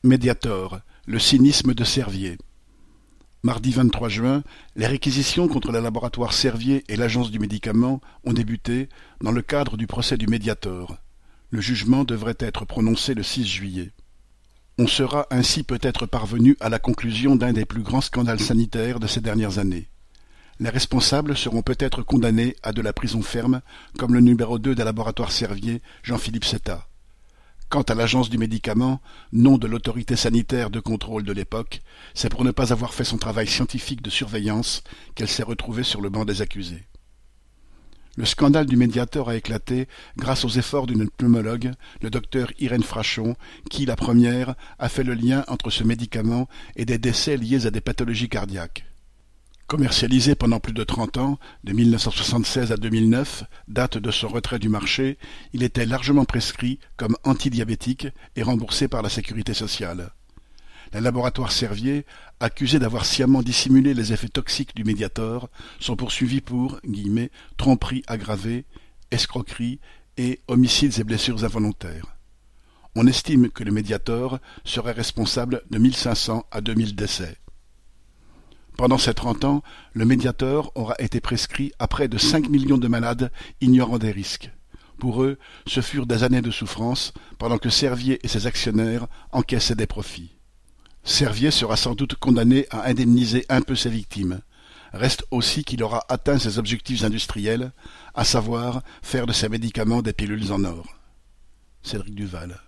Mediator, le cynisme de Servier. Mardi 23 juin, les réquisitions contre le laboratoire Servier et l'Agence du médicament ont débuté dans le cadre du procès du Mediator. Le jugement devrait être prononcé le 6 juillet. On sera ainsi peut-être parvenu à la conclusion d'un des plus grands scandales sanitaires de ces dernières années. Les responsables seront peut-être condamnés à de la prison ferme, comme le numéro 2 des laboratoires Servier, Jean-Philippe Setta. Quant à l'Agence du médicament, nom de l'autorité sanitaire de contrôle de l'époque, c'est pour ne pas avoir fait son travail scientifique de surveillance qu'elle s'est retrouvée sur le banc des accusés. Le scandale du Mediator a éclaté grâce aux efforts d'une pneumologue, le docteur Irène Frachon, qui, la première, a fait le lien entre ce médicament et des décès liés à des pathologies cardiaques. Commercialisé pendant plus de 30 ans, de 1976 à 2009, date de son retrait du marché, il était largement prescrit comme antidiabétique et remboursé par la sécurité sociale. Les laboratoires Servier, accusés d'avoir sciemment dissimulé les effets toxiques du Mediator, sont poursuivis pour « tromperie aggravée, escroquerie et homicides et blessures involontaires ». On estime que le Mediator serait responsable de 1500 à 2000 décès. Pendant ces 30 ans, le Mediator aura été prescrit à près de 5 millions de malades ignorant des risques. Pour eux, ce furent des années de souffrance, pendant que Servier et ses actionnaires encaissaient des profits. Servier sera sans doute condamné à indemniser un peu ses victimes. Reste aussi qu'il aura atteint ses objectifs industriels, à savoir faire de ses médicaments des pilules en or. Cédric Duval.